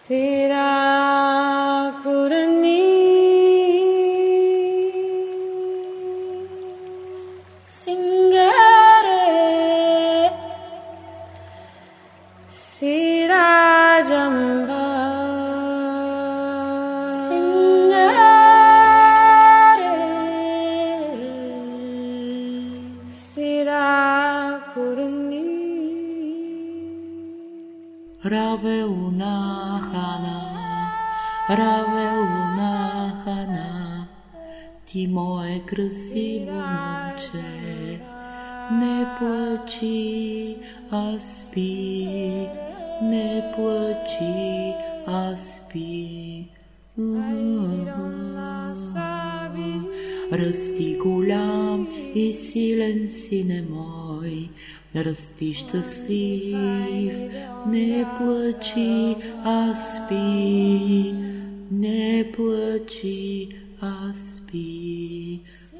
तेरा कुरनी सिंगारे सिराजंबा सिंगारे सिरा कुरनी Равеуна хана, ти мое красиво момче, не плачи, а спи, не плачи, а спи. Расти голям и силен, сине мой, расти щастлив, не плачи, а спи, не плачи, а спи.